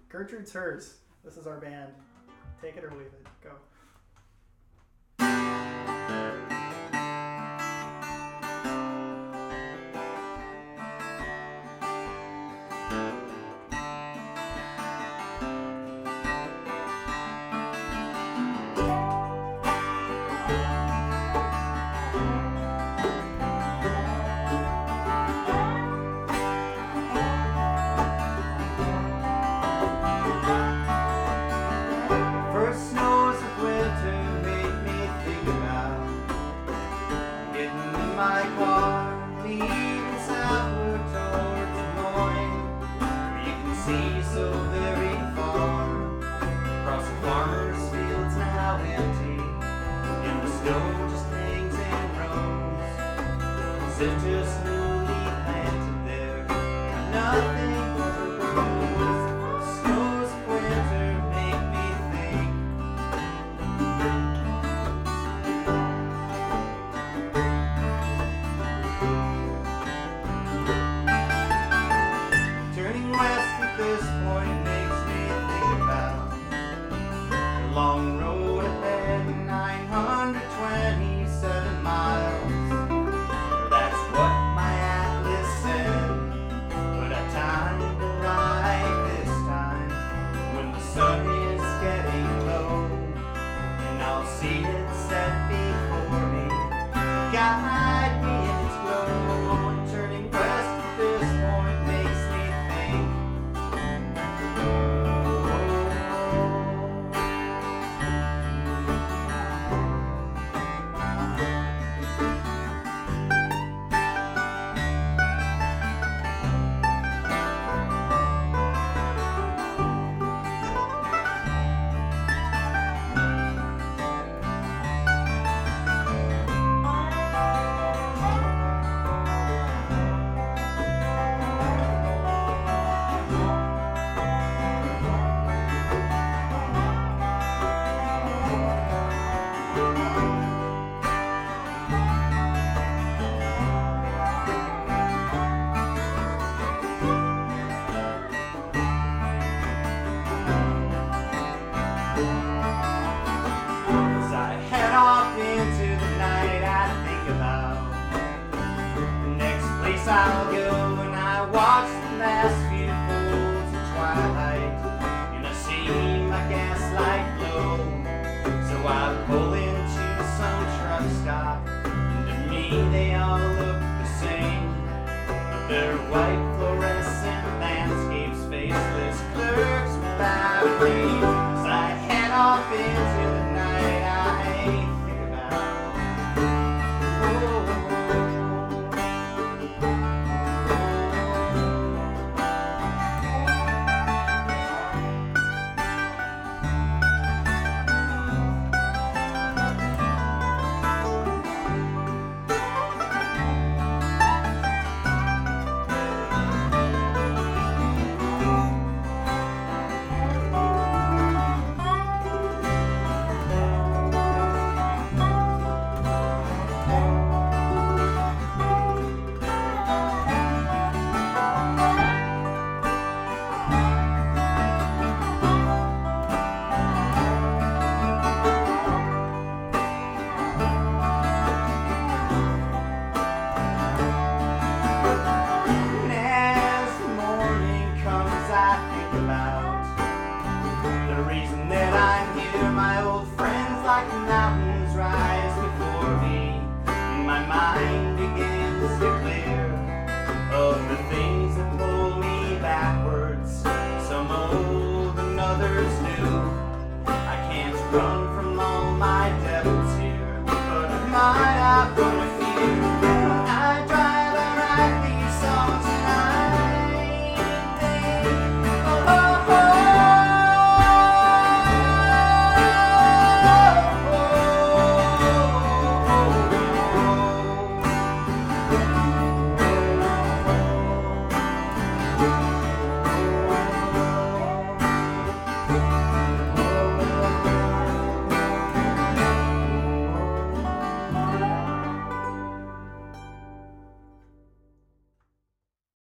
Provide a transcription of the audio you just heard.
Gertrude's Hers. This is our band. Take it or leave it. Go. First snows of winter made me think about getting in my car, leaving southward towards Des Moines, where you can see so very far across the farmers' fields now empty, and the snow just hangs in rows, as if just newly planted there, got nothing but a rose. First snows of winter make me think. Turning west at this point makes me think about the long road ahead, 927 miles. That's what my atlas said, but I timed it right this time when the sun is getting low, and I'll see it set before me, guide me in its glow. Turning west at this point makes me think. As I head off into the night, I think about the next place I'll go, and I watch the last few folds of twilight, and I see my gaslight glow. So I pull into some truck stop, and to me they all look the same, but they're white fluorescent landscapes, faceless clerks without a name. As I head off into the night, I think about. And as the morning comes, I think about the reason that I'm here. My old friends like the night